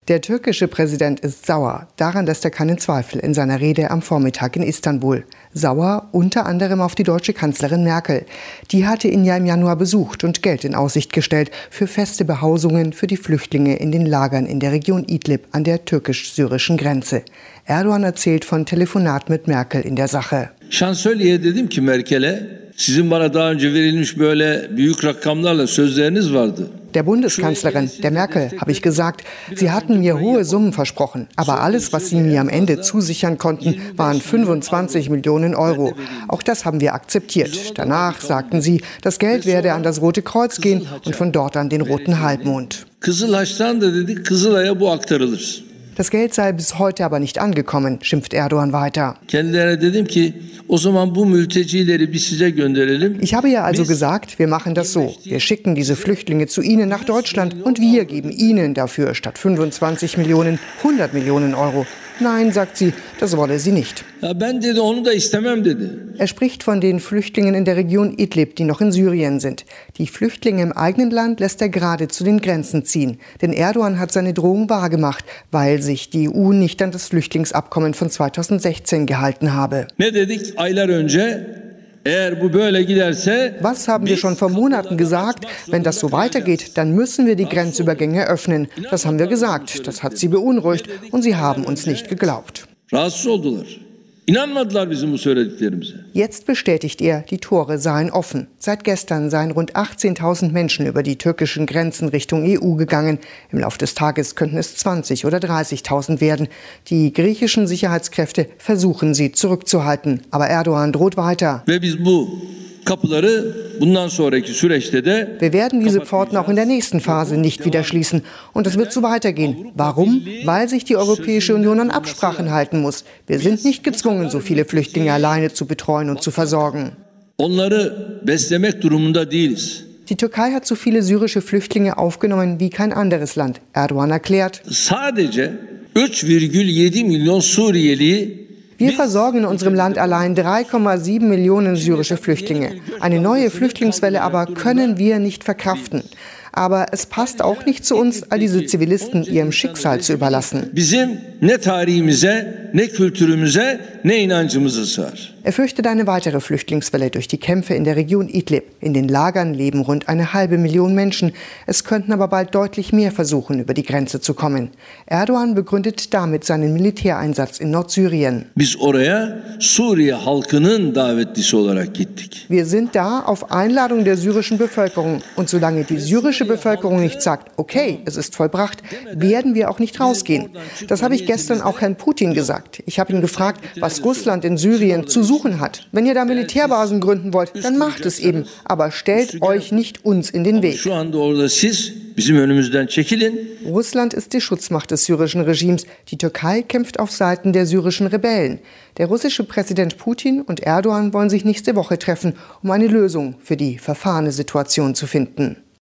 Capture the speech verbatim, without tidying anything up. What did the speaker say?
Der türkische Präsident ist sauer. Daran lässt er keinen Zweifel in seiner Rede am Vormittag in Istanbul. Sauer unter anderem auf die deutsche Kanzlerin Merkel. Die hatte ihn ja im Januar besucht und Geld in Aussicht gestellt für feste Behausungen für die Flüchtlinge in den Lagern in der Region Idlib an der türkisch-syrischen Grenze. Erdogan erzählt von Telefonat mit Merkel in der Sache. Şansölye'ye dedim ki Merkel'e, sizin bana daha önce verilmiş böyle büyük rakamlarla sözleriniz vardı. Der Bundeskanzlerin, der Merkel, habe ich gesagt, sie hatten mir hohe Summen versprochen, aber alles, was sie mir am Ende zusichern konnten, waren fünfundzwanzig Millionen Euro. Auch das haben wir akzeptiert. Danach sagten sie, das Geld werde an das Rote Kreuz gehen und von dort an den Roten Halbmond. Kızılaş'tan da dedik, Kızılay'a bu aktarılır. Das Geld sei bis heute aber nicht angekommen, schimpft Erdogan weiter. Kendilerine dedim ki, o zaman bu mültecileri biz size gönderelim. Ich habe ja also gesagt, wir machen das so. Wir schicken diese Flüchtlinge zu Ihnen nach Deutschland und wir geben Ihnen dafür statt fünfundzwanzig Millionen hundert Millionen Euro. Nein, sagt sie, das wolle sie nicht. Ja, ben dedi, onu da istemem dedi. Er spricht von den Flüchtlingen in der Region Idlib, die noch in Syrien sind. Die Flüchtlinge im eigenen Land lässt er gerade zu den Grenzen ziehen. Denn Erdogan hat seine Drohung wahrgemacht, weil sich die E U nicht an das Flüchtlingsabkommen von zweitausendsechzehn gehalten habe. Ne dedik aylar önce? Was haben wir schon vor Monaten gesagt? Wenn das so weitergeht, dann müssen wir die Grenzübergänge öffnen. Das haben wir gesagt. Das hat sie beunruhigt und sie haben uns nicht geglaubt. Jetzt bestätigt er, die Tore seien offen. Seit gestern seien rund achtzehntausend Menschen über die türkischen Grenzen Richtung E U gegangen. Im Laufe des Tages könnten es zwanzig oder dreißigtausend werden. Die griechischen Sicherheitskräfte versuchen, sie zurückzuhalten. Aber Erdogan droht weiter. Wir werden diese Pforten auch in der nächsten Phase nicht wieder schließen. Und es wird so weitergehen. Warum? Weil sich die Europäische Union an Absprachen halten muss. Wir sind nicht gezwungen, so viele Flüchtlinge alleine zu betreuen und zu versorgen. Die Türkei hat so viele syrische Flüchtlinge aufgenommen wie kein anderes Land. Erdogan erklärt, wir versorgen in unserem Land allein drei Komma sieben Millionen syrische Flüchtlinge. Eine neue Flüchtlingswelle aber können wir nicht verkraften. Aber es passt auch nicht zu uns, all diese Zivilisten ihrem Schicksal zu überlassen. Er fürchtet eine weitere Flüchtlingswelle durch die Kämpfe in der Region Idlib. In den Lagern leben rund eine halbe Million Menschen. Es könnten aber bald deutlich mehr versuchen, über die Grenze zu kommen. Erdogan begründet damit seinen Militäreinsatz in Nordsyrien. Wir sind da auf Einladung der syrischen Bevölkerung. Und solange die syrische Bevölkerung nicht sagt, okay, es ist vollbracht, werden wir auch nicht rausgehen. Das habe ich gestern auch Herrn Putin gesagt. Ich habe ihn gefragt, was Russland in Syrien zu suchen hat. Wenn ihr da Militärbasen gründen wollt, dann macht es eben. Aber stellt euch nicht uns in den Weg. Russland ist die Schutzmacht des syrischen Regimes. Die Türkei kämpft auf Seiten der syrischen Rebellen. Der russische Präsident Putin und Erdogan wollen sich nächste Woche treffen, um eine Lösung für die verfahrene Situation zu finden.